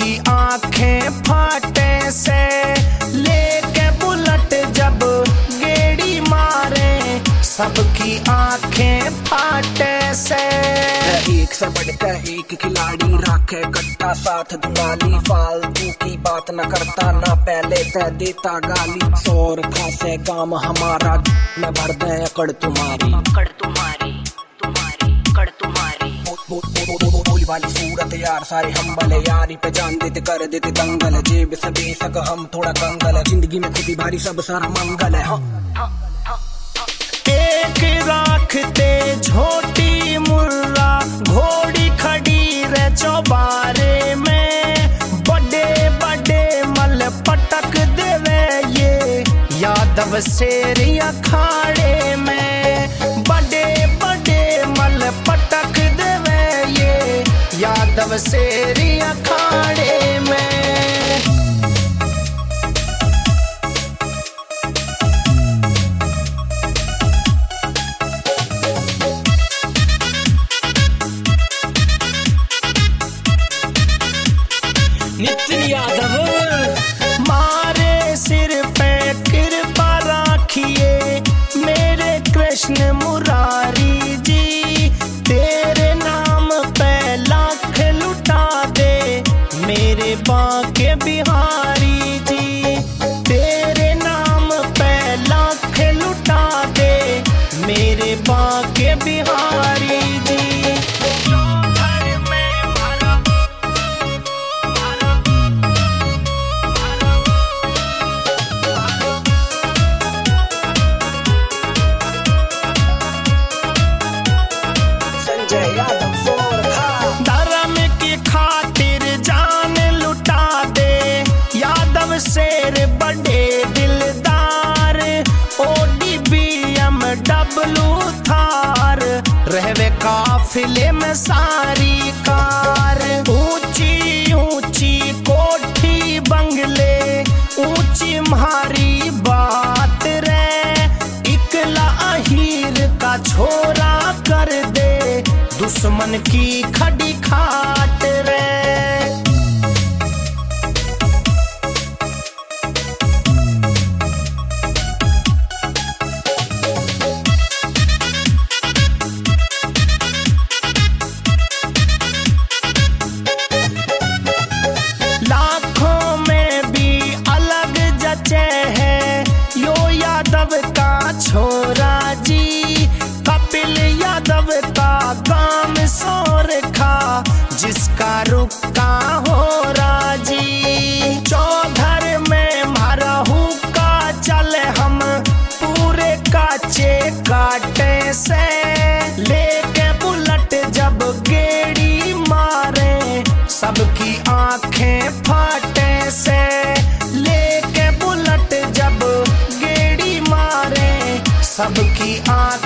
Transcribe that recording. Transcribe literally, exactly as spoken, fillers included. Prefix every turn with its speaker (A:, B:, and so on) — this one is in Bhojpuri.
A: सबकी आंखें फाटे से, लेके बुलेट जब गेड़ी मारे सबकी आंखें फाटे से।
B: एक से बढ़कर एक खिलाड़ी राखे कट्टा साथ दुनाली, फालतू की बात न करता ना पहले तय देता गाली। सौर खासे काम हमारा न भर दे अकड़ तुम्हारी,
C: अकड़ तुम्हारी तुम्हारी अकड़ तुम्हारी।
B: बोली वाली सूरत यार सारे हम भले यारी पे जान देते कर देते दंगल। जेब से बेशक हम थोड़ा कंगल, जिंदगी में खुदी भारी सब सारा मंगल है।
A: एक राखते झोटी मुर्रा घोड़ी खड़ी रे चौबारे में, बड़े बड़े मल पटक देवे ये यादव शेर अखाड़े में। बड़े बड़े मल पटक देवे ये यादव शेर अखाड़े में।
B: नितिन यादव
A: मारे सिर पे कृपा राखिए मेरे कृष्ण मुरारी जी, तेरे नाम पे लाख लुटा दे मेरे बांके बिहारी जी। तेरे नाम पे लाख लुटा दे मेरे बांके बिहारी जी। धर्म की खातिर जान लुटा दे यादव शेर बड़े दिलदार। Audi B M W Thar रहवे काफिले में सारी कार। ऊंची ऊंची कोठी बंगले ऊंची म्हारी बात रे, इकला अहीर का छोरा कर दे दुश्मन की खड़ी खाट रे। लाखों में भी अलग जचे है यो यादव का छोरा जी। कपिल यादव का गाम सोरखा जिसका रुका हो राजी। चौधर में मरहू का चले हम पूरे काचे काटे से, लेके बुलेट जब गेड़ी मारे सबकी आंखें फाटे से। लेके बुलेट जब गेड़ी मारे सबकी आंखें